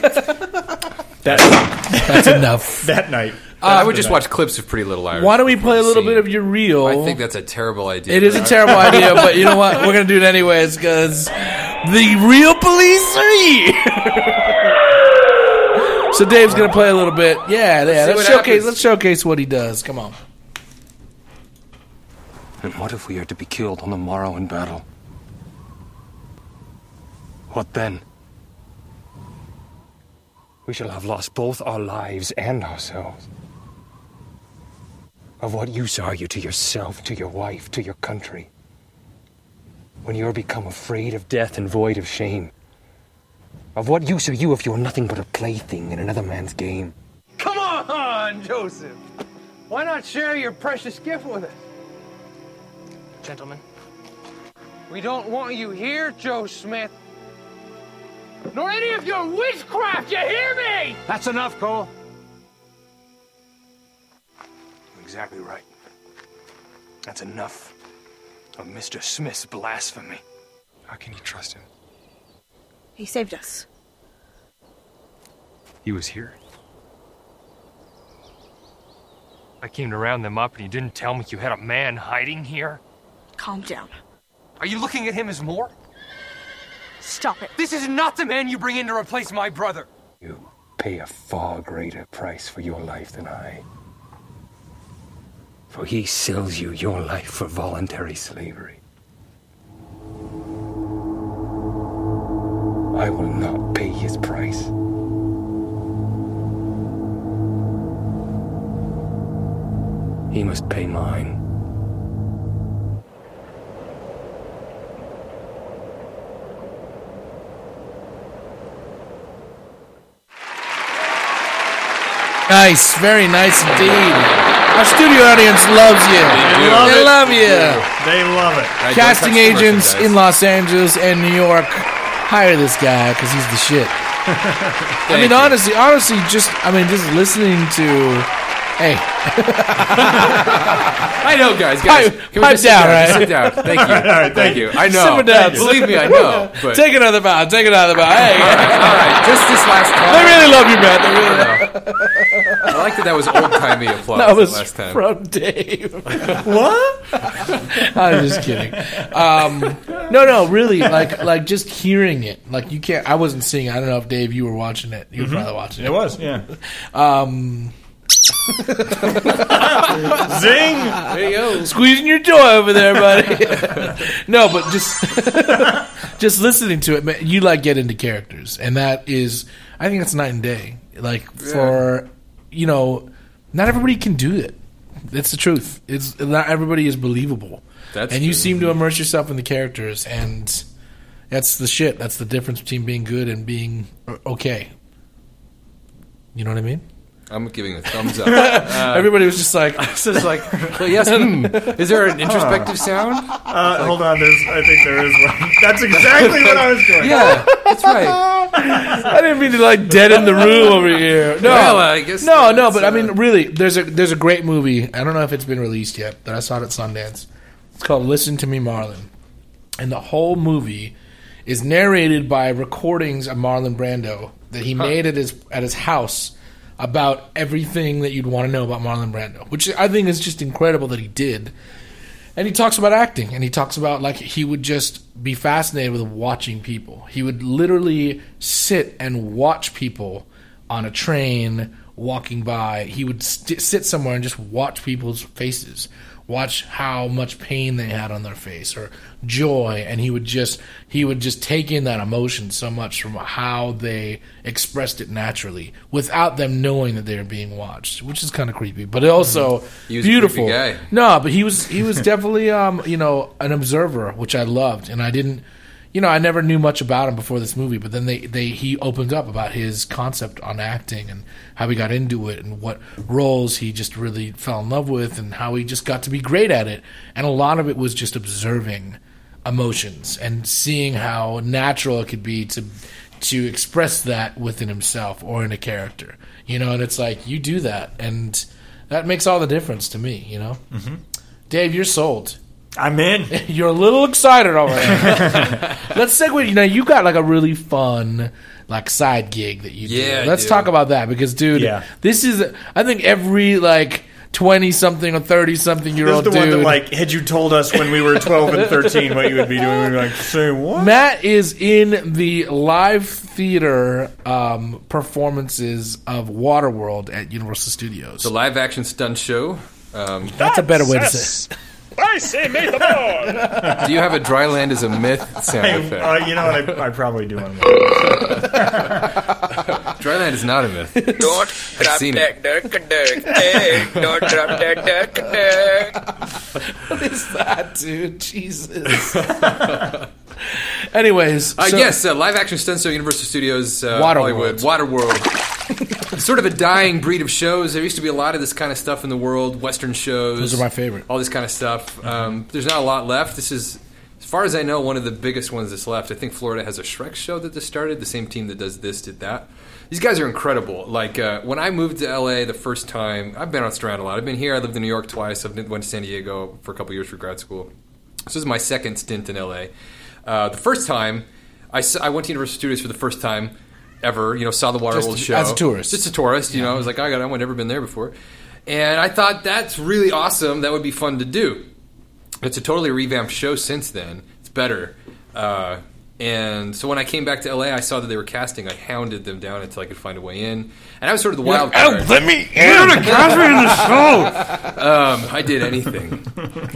That's enough. That night. I would just watch clips of Pretty Little Liars. Why don't we play a little bit of your reel? I think that's a terrible idea. It is a terrible idea, but you know what? We're going to do it anyways because the real police are here. So Dave's going to play a little bit. Let's showcase what he does. Come on. And what if we are to be killed on the morrow in battle? What then? We shall have lost both our lives and ourselves. Of what use are you to yourself, to your wife, to your country, when you are become afraid of death and void of shame? Of what use are you if you are nothing but a plaything in another man's game? Come on, Joseph! Why not share your precious gift with us? Gentlemen, we don't want you here, Joe Smith. Nor any of your witchcraft, you hear me? That's enough, Cole. Exactly right. That's enough of Mr. Smith's blasphemy. How can you trust him? He saved us. He was here. I came to round them up and you didn't tell me you had a man hiding here? Calm down. Are you looking at him as more? Stop it. This is not the man you bring in to replace my brother. You pay a far greater price for your life than I. For he sells you your life for voluntary slavery. I will not pay his price. He must pay mine. Nice, very nice indeed. Our studio audience loves you. They love you. They love it. Casting agents in Los Angeles and New York, hire this guy because he's the shit. Honestly, just listening to. Hey. I know, guys. Pipe down, right? Sit down. Thank you. All right, thank you. I know. Simmer down. Believe me, I know. But... Take another bow. Hey. All right. Just this last time. They really love you, man. They really love you. I like that was old-timey applause that was last time. From Dave. What? I'm just kidding. No, really, like just hearing it. Like you can't. I wasn't seeing. I don't know if Dave, you were watching it. You were probably watching it. It was, yeah. Zing! There you go. Squeezing your toy over there, buddy. No, but just listening to it, man, you get into characters, and that is, I think it's night and day. For not everybody can do it. That's the truth. It's not everybody is believable. You seem to immerse yourself in the characters, and that's the shit. That's the difference between being good and being okay. You know what I mean? I'm giving a thumbs up. Everybody was just like, well, yes. Is there an introspective sound? Hold on, I think there is one. That's exactly what I was doing. Yeah, that's right. I didn't mean to like deaden the room over here. No, well, I guess no, but I mean, really, there's a great movie. I don't know if it's been released yet, but I saw it at Sundance. It's called Listen to Me, Marlon, and the whole movie is narrated by recordings of Marlon Brando that he made at his house about everything that you'd want to know about Marlon Brando, which I think is just incredible that he did. And he talks about acting, and he talks about like he would just be fascinated with watching people. He would literally sit and watch people on a train walking by. He would sit somewhere and just watch people's faces, watch how much pain they had on their face or joy, and he would just take in that emotion so much from how they expressed it naturally without them knowing that they were being watched, which is kind of creepy, but also he was beautiful. A creepy guy. No, but he was definitely an observer, which I loved, and I didn't. I never knew much about him before this movie, but then he opened up about his concept on acting and how he got into it and what roles he just really fell in love with and how he just got to be great at it. And a lot of it was just observing emotions and seeing how natural it could be to express that within himself or in a character. And it's like, you do that, and that makes all the difference to me, Mm-hmm. Dave, you're sold. I'm in. You're a little excited already. Let's segue. You got like a really fun like side gig that you do. Let's talk about that because, dude, this is. I think every like 20-something or 30-something-year-old dude. This is the one that like had you told us when we were 12 and 13 what you would be doing, we'd be like, say what? Matt is in the live theater performances of Waterworld at Universal Studios. The live action stunt show. That's a better way to say it. I say meet the board. Do you have a dry land is a myth sound effect? You know what? I probably do one. Dry land is not a myth. Don't drop that dirk. Hey, don't drop that dirk. What is that, dude? Jesus. Anyways. Yes, live action stunt show, Universal Studios, Hollywood, Waterworld. Sort of a dying breed of shows. There used to be a lot of this kind of stuff in the world, Western shows. Those are my favorite. All this kind of stuff. There's not a lot left. This is, as far as I know, one of the biggest ones that's left. I think Florida has a Shrek show that just started. The same team that does this did that. These guys are incredible. Like, when I moved to L.A. the first time, I've been around a lot. I've been here. I lived in New York twice. I went to San Diego for a couple years for grad school. This is my second stint in L.A. The first time, I went to Universal Studios for the first time ever, saw the Waterworld show. As a tourist. Just a tourist, I was like, I've never been there before. And I thought, that's really awesome. That would be fun to do. It's a totally revamped show since then. It's better. And so when I came back to LA, I saw that they were casting. I hounded them down until I could find a way in. And I was sort of the wild card. Oh, let me in! Cast me in the show! I did anything.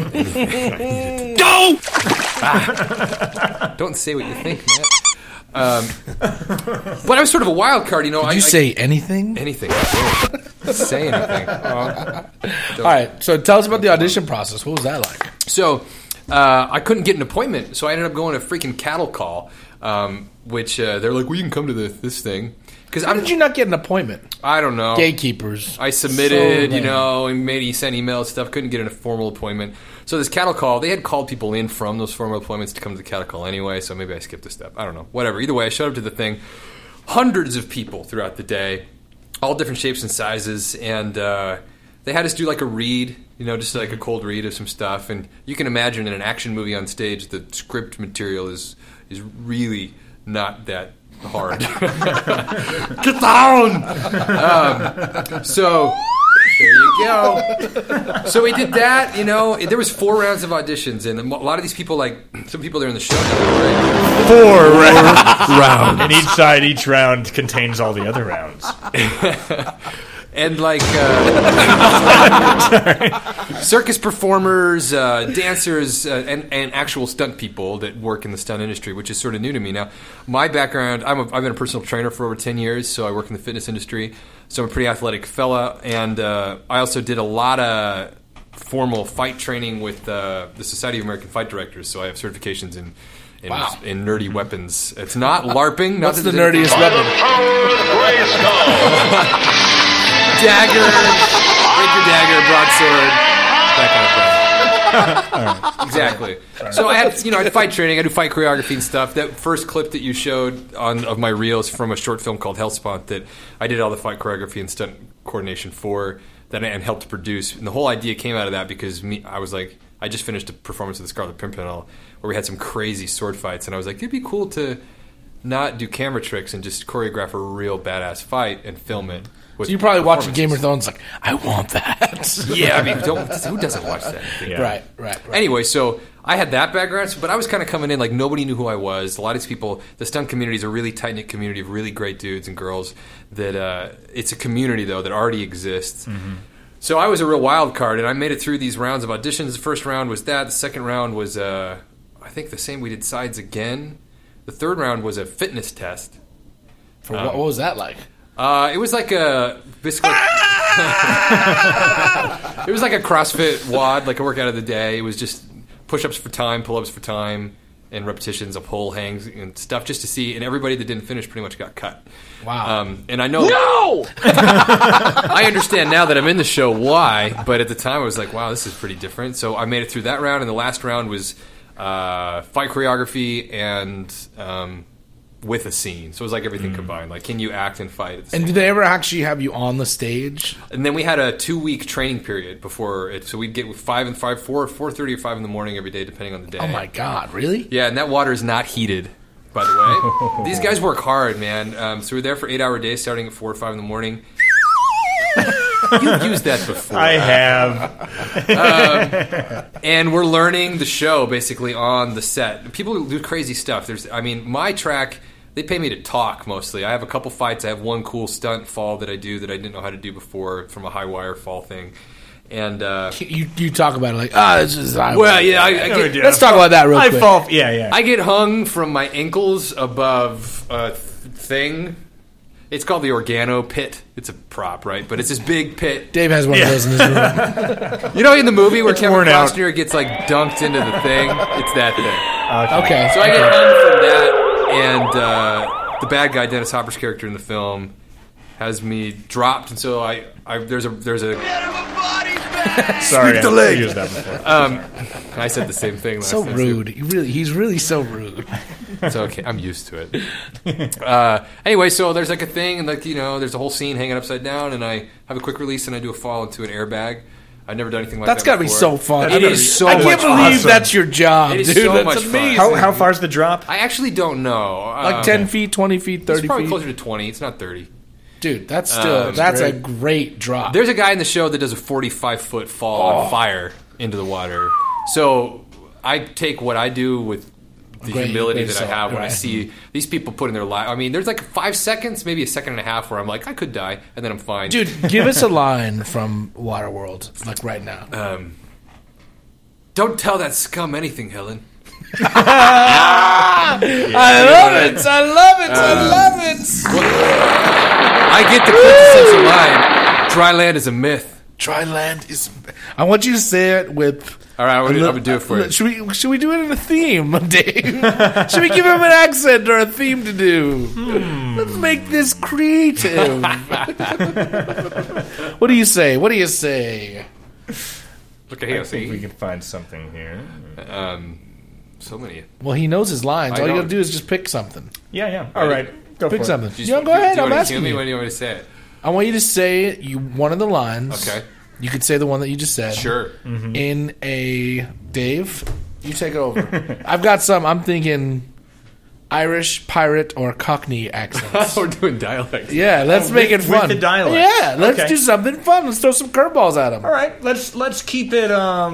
Go! Don't say what you think, Matt. But I was sort of a wild card, Did you say anything? Anything. Don't say anything. All right, so tell us about the audition process. What was that like? So, I couldn't get an appointment, so I ended up going to a freaking cattle call, which they're like, well, you can come to this thing. How did you not get an appointment? I don't know. Gatekeepers. I submitted, and sent emails, stuff. Couldn't get a formal appointment. So this cattle call, they had called people in from those formal appointments to come to the cattle call anyway, so maybe I skipped a step. I don't know. Whatever. Either way, I showed up to the thing. Hundreds of people throughout the day, all different shapes and sizes, and they had us do like a read, just like a cold read of some stuff. And you can imagine in an action movie on stage, the script material is really not that hard. Get down! So there you go. So we did that, there was 4 rounds of auditions, and a lot of these people, some people that are in the show now, 4 rounds. And each round contains all the other rounds. And circus performers, dancers, and actual stunt people that work in the stunt industry, which is sort of new to me. Now, my background, I've been a personal trainer for over 10 years, so I work in the fitness industry. So I'm a pretty athletic fella, and I also did a lot of formal fight training with the Society of American Fight Directors, so I have certifications in nerdy weapons. It's not LARPing. What's the nerdiest weapon? dagger, rapier, dagger, broadsword, that kind of thing. Exactly. So I had fight training. I do fight choreography and stuff. That first clip that you showed of my reels from a short film called Hellspawn that I did all the fight choreography and stunt coordination for that and helped produce. And the whole idea came out of that because I was like, I just finished a performance of the Scarlet Pimpernel where we had some crazy sword fights, and I was like, it'd be cool to not do camera tricks and just choreograph a real badass fight and film it. So you're probably watching Game of Thrones like, I want that. Yeah, I mean, who doesn't watch that? Yeah. Right. Anyway, so I had that background, but I was kind of coming in like nobody knew who I was. A lot of these people, the stunt community is a really tight-knit community of really great dudes and girls that it's a community, though, that already exists. Mm-hmm. So I was a real wild card, and I made it through these rounds of auditions. The first round was that. The second round was, I think, the same. We did sides again. The third round was a fitness test. What was that like? It was like a basically. It was like a CrossFit WOD, like a workout of the day. It was just push-ups for time, pull-ups for time, and repetitions of pull, hangs, and stuff just to see. And everybody that didn't finish pretty much got cut. Wow. And I know. No. I understand now that I'm in the show why, but at the time I was like, wow, this is pretty different. So I made it through that round, and the last round was fight choreography and. With a scene. So it was like everything combined. Like, can you act and fight at the same time? And did they ever actually have you on the stage? And then we had a 2-week training period before it. So we'd get 4:30 or 5 in the morning every day, depending on the day. Oh, my God. Really? Yeah, and that water is not heated, by the way. These guys work hard, man. So we're there for 8-hour days, starting at 4 or 5 in the morning. You've used that before. I have. And we're learning the show basically on the set. People do crazy stuff. My track, they pay me to talk mostly. I have a couple fights. I have one cool stunt fall that I do that I didn't know how to do before from a high wire fall thing. And you talk about it like, this is high wire. Well, yeah. Let's talk about that real quick. I get hung from my ankles above a thing. It's called the Organo Pit. It's a prop, right? But it's this big pit. Dave has one of those in his room. You know, in the movie where Kevin Costner gets like dunked into the thing? It's that thing. Okay. So I get hung from that, and the bad guy, Dennis Hopper's character in the film, has me dropped, and so there's a Sorry, I used that before. I said the same thing last so time. Rude. He's really so rude. It's okay. I'm used to it. Anyway, so there's like a thing, and there's a whole scene hanging upside down, and I have a quick release, and I do a fall into an airbag. I've never done anything like that. That's got to be so fun. It is so much. I can't believe that's your job, dude. So that's amazing. How far's the drop? I actually don't know. Like 10 feet, 20 feet, 30 feet? It's probably closer to 20. It's not 30. Dude, that's still that's a great drop. There's a guy in the show that does a 45-foot fall on fire into the water. So I take what I do with the humility that I have when I see these people putting their life. I mean, there's like 5 seconds, maybe a second and a half, where I'm like, I could die, and then I'm fine. Dude, give us a line from Waterworld, like right now. Don't tell that scum anything, Helen. I love it. I get the quintessential line. Dry land is a myth. Dry land is. I want you to say it with. All right, I'm gonna do it for you. Should we do it in a theme, Dave? Should we give him an accent or a theme to do? Let's make this creative. What do you say? Look at here. I think we can find something here. So many. Well, he knows his lines. All you got to do is just pick something. Yeah. All right. Go pick for something. It. Go ahead. I'm asking me. you. When do you want me to say it? I want you to say one of the lines. Okay. You could say the one that you just said. Sure. Mm-hmm. In a... Dave, you take over. I've got some. I'm thinking Irish, pirate, or Cockney accents. We're doing dialects. Yeah, let's make it fun. With the dialect. Yeah, let's do something fun. Let's throw some curveballs at them. All right, let's keep it.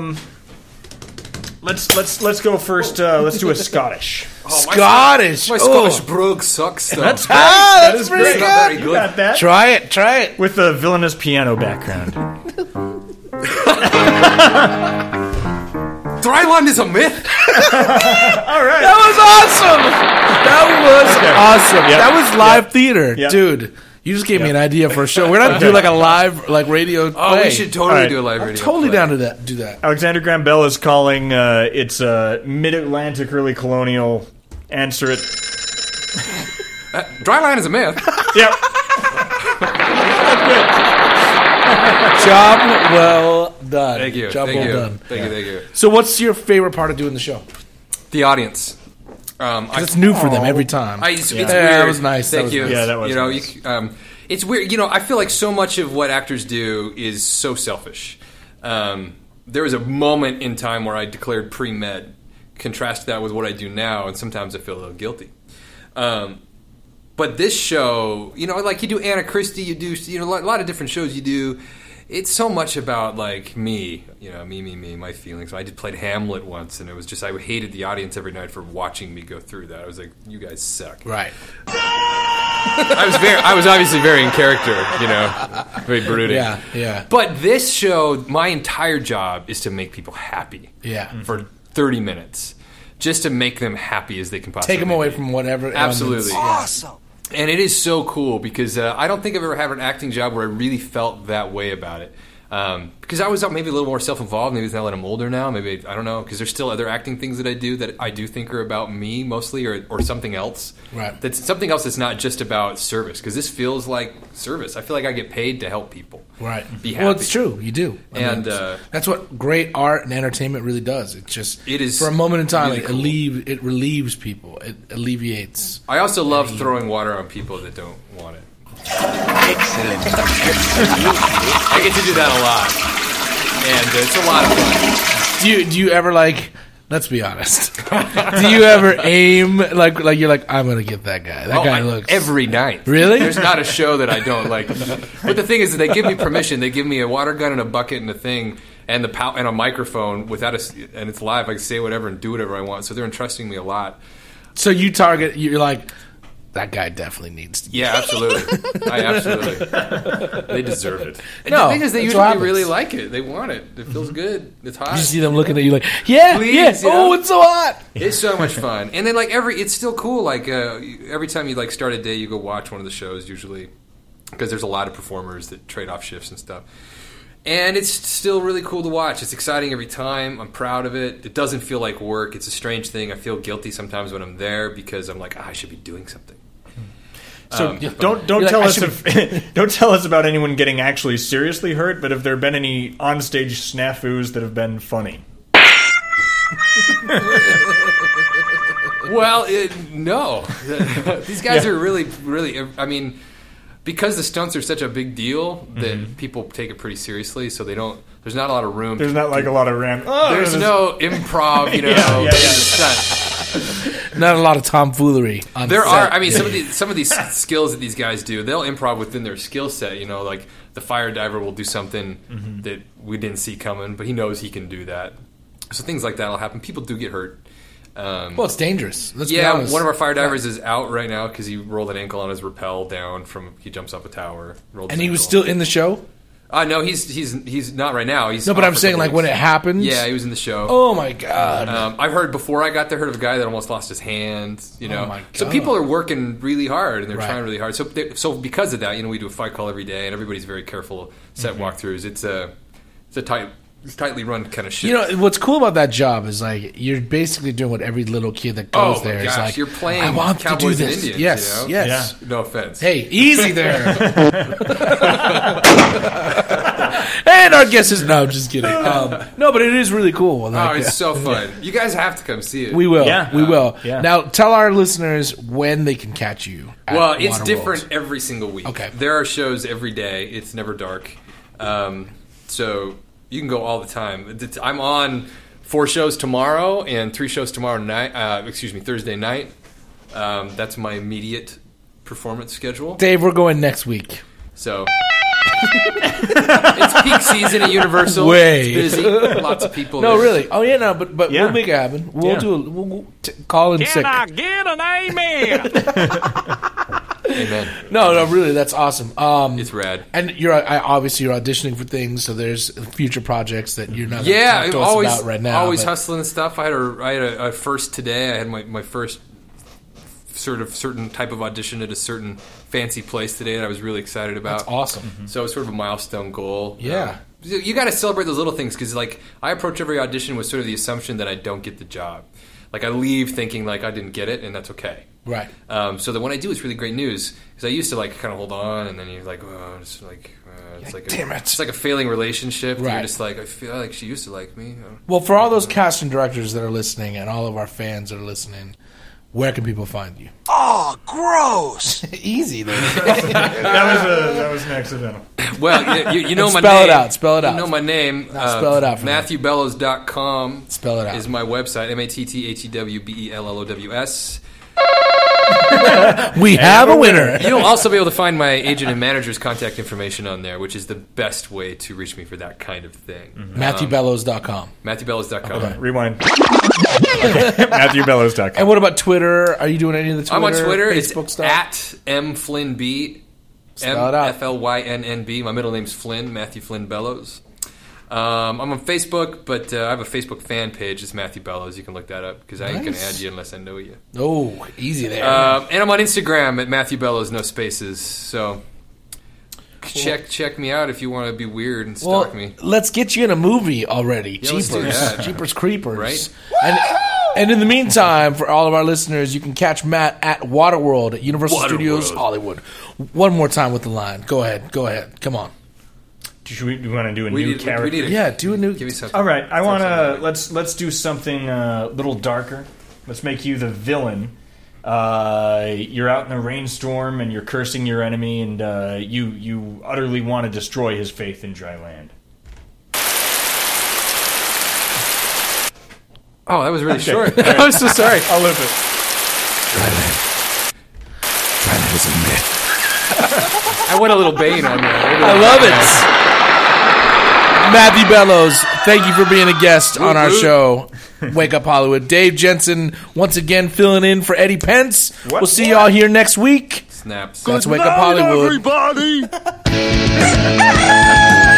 Let's go first. Let's do a Scottish. Scottish. My Scottish brogue sucks. Though. That's great. That's pretty good. Not very good. You got that? Try it. With a villainous piano background. Dry land is a myth. All right. That was awesome. Yep. That was live theater, Yep. Dude. You just gave me an idea for a show. We're not doing like a live radio play. Oh, we should totally do a live radio. Totally down to that. Do that. Alexander Graham Bell is calling. It's mid-Atlantic, early colonial. Answer it. Dry land is a myth. Yep. Job well done. Thank you. Job Thank well you. done. Thank you. So, what's your favorite part of doing the show? The audience. 'Cause it's new for them every time. It's Yeah, weird. that was nice. Thank That you. was nice. Yeah, that was you know, nice. it's weird. You know, I feel like so much of what actors do is so selfish. There was a moment in time where I declared pre-med. Contrast that with what I do now, and sometimes I feel a little guilty. But this show, you know, like you do Anna Christie, you do, you know, a lot of different shows you do. It's so much about like me, you know, me, my feelings. I played Hamlet once, and it was just I hated the audience every night for watching me go through that. I was like, you guys suck. Right. I was obviously very in character, you know, very brooding. Yeah. But this show, my entire job is to make people happy. Yeah. For 30 minutes, just to make them happy as they can possibly Take them away be. from whatever. Absolutely. Awesome. And it is so cool because I don't think I've ever had an acting job where I really felt that way about it. Because I was maybe a little more self-involved. Maybe it's now that I'm older now. Maybe, I don't know, because there's still other acting things that I do think are about me mostly or something else. Right. That's something else that's not just about service. Because this feels like service. I feel like I get paid to help people. Right. Be happy. Well, it's true. You do. And that's what great art and entertainment really does. It is for a moment in time. really cool. It relieves people. It alleviates. I also love throwing water on people that don't want it. Excellent. I get to do that a lot, and it's a lot of fun. Do you ever like? Let's be honest. Do you ever aim like you're like I'm gonna get that guy? That guy looks every night. Really? There's not a show that I don't like. But the thing is that they give me permission. They give me a water gun and a bucket and a thing and and a microphone and it's live. I can say whatever and do whatever I want. So they're entrusting me a lot. So you target. You're like. That guy definitely needs to. Yeah, absolutely. Absolutely. They deserve it. And No, the thing is, they that's what usually really happens. like it. They want it. It feels good. It's hot. You see them looking at you like, yeah, Please, yeah. you know? Oh, it's so hot. It's so much fun. And then it's still cool. Like every time you start a day, you go watch one of the shows usually because there's a lot of performers that trade off shifts and stuff. And it's still really cool to watch. It's exciting every time. I'm proud of it. It doesn't feel like work. It's a strange thing. I feel guilty sometimes when I'm there because I'm like, I should be doing something. So don't tell us don't tell us about anyone getting actually seriously hurt, but have there been any onstage snafus that have been funny? Well, no. These guys are really, really. I mean, because the stunts are such a big deal that people take it pretty seriously, so they don't. There's not a lot of room. There's not like a lot of there's no improv, you know. Yeah. Stunt. Not a lot of tomfoolery. On There set. are. I mean, some of these skills that these guys do, they'll improv within their skill set. You know, like the fire diver will do something that we didn't see coming, but he knows he can do that. So things like that will happen. People do get hurt. Well, it's dangerous. Let's be yeah, honest. one of our fire divers is out right now because he rolled an ankle on his rappel down from. He jumps off a tower. And he was still in the show. No, he's not right now. He's no, but I'm saying like when it happened. Yeah, he was in the show. Oh my god! I've heard before I got there. Heard of a guy that almost lost his hand. You know, oh my god. So people are working really hard and they're Right. trying really hard. So because of that, you know, we do a fight call every day and everybody's very careful set walkthroughs. It's a tightly run kind of shit. You know what's cool about that job is like you're basically doing what every little kid that goes Oh there my is gosh, like. you're playing I want Cowboys to do and this. Indians. Yes, you know? yes. No offense. Hey, easy there. And our guess is no, just kidding. No, but it is really cool. Like, It's so fun. You guys have to come see it. We will. Yeah. We will. Yeah. Now, tell our listeners when they can catch you. At Well, it's Waterworld. different every single week. Okay. There are shows every day. It's never dark. So you can go all the time. I'm on 4 shows tomorrow and 3 shows tomorrow night. Thursday night. That's my immediate performance schedule. Dave, we're going next week. So it's peak season at Universal. Way. It's busy. Lots of people. No, there. really. Oh, yeah, no, but Yeah. we'll make it happen. We'll Yeah. do it. We'll call in sick. get an amen? Amen. No, really, that's awesome. It's rad. And obviously you're auditioning for things, so there's future projects that you're not Yeah, going to talk to always us about right now. always but- hustling and stuff. I had a first today. I had my first sort of certain type of audition at a certain fancy place today that I was really excited about. That's awesome. So it's sort of a milestone goal. Yeah. You got to celebrate those little things because like I approach every audition with sort of the assumption that I don't get the job. Like I leave thinking like I didn't get it and that's okay. Right. So that when I do, it's really great news because I used to like kind of hold on and then you're like, oh, it's like It's like damn it. It's like a failing relationship. Right. You're just like, I feel like she used to like me. Well, for all those casting directors that are listening and all of our fans that are listening, where can people find you? Oh, gross! Easy there. that was an accidental. Well, you know my spell name. it out. Spell it out. You know my name. Spell it out for me. MatthewBellows.com. Spell it out. Is my website. MattheWBellows. We have a winner. You'll also be able to find my agent and manager's contact information on there, which is the best way to reach me for that kind of thing. MatthewBellows.com. MatthewBellows.com. Okay, rewind. MatthewBellows.com. And what about Twitter? Are you doing any of the Twitter? I'm on Twitter. Facebook It's stuff? at MFlynnB. Spell it out. MFLYNNB. My middle name's Flynn, Matthew Flynn Bellows. I'm on Facebook, but I have a Facebook fan page. It's Matthew Bellows. You can look that up because I ain't going to add you unless I know you. Oh, easy there. And I'm on Instagram at Matthew Bellows, no spaces. So check me out if you want to be weird and stalk me. Let's get you in a movie already. Yeah, let's do that. Jeepers Creepers. Right? And in the meantime, for all of our listeners, you can catch Matt at Waterworld at Universal Studios Hollywood. One more time with the line. Go ahead. Come on. Do we want to do a new character? Do a new. Give me something. All right, I want to let's do something a little darker. Let's make you the villain. You're out in a rainstorm and you're cursing your enemy, and you utterly want to destroy his faith in dry land. Oh, that was really short. I'm so sorry. I'll live it. Dryland is a myth. I went a little Bane on that. I love it. Matthew Bellows, thank you for being a guest on our show, Wake Up Hollywood. Dave Jensen, once again, filling in for Eddie Pence. We'll see y'all here next week. Snaps. That's Wake Up Hollywood. Everybody!